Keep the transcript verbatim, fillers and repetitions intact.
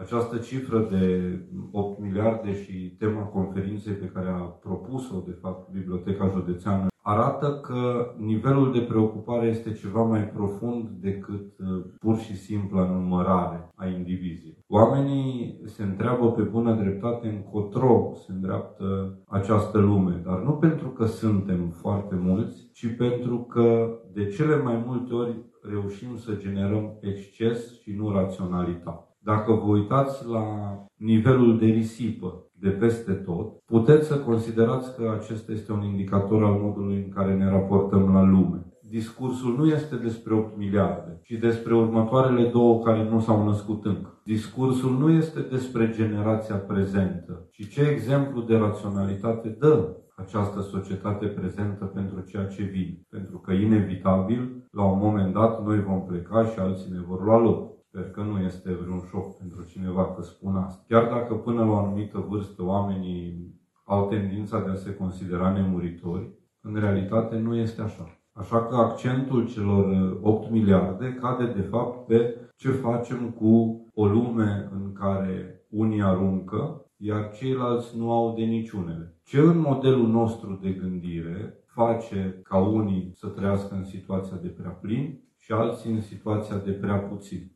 Această cifră de opt miliarde și tema conferinței pe care a propus-o, de fapt, Biblioteca Județeană, arată că nivelul de preocupare este ceva mai profund decât pur și simpla numărare a indivizilor. Oamenii se întreabă pe bună dreptate încotro se îndreaptă această lume, dar nu pentru că suntem foarte mulți, ci pentru că de cele mai multe ori reușim să generăm exces și nu raționalitate. Dacă vă uitați la nivelul de risipă de peste tot, puteți să considerați că acesta este un indicator al modului în care ne raportăm la lume. Discursul nu este despre opt miliarde, ci despre următoarele două care nu s-au născut încă. Discursul nu este despre generația prezentă, ci ce exemplu de raționalitate dă această societate prezentă pentru ceea ce vine. Pentru că, inevitabil, la un moment dat, noi vom pleca și alții ne vor lua loc. Sper că nu este vreun șoc pentru cineva că spun asta. Chiar dacă până la o anumită vârstă oamenii au tendința de a se considera nemuritori, în realitate nu este așa. Așa că accentul celor opt miliarde cade de fapt pe ce facem cu o lume în care unii aruncă, iar ceilalți nu au de niciunele. Ce în modelul nostru de gândire face ca unii să trăiască în situația de prea plin și alții în situația de prea puțin.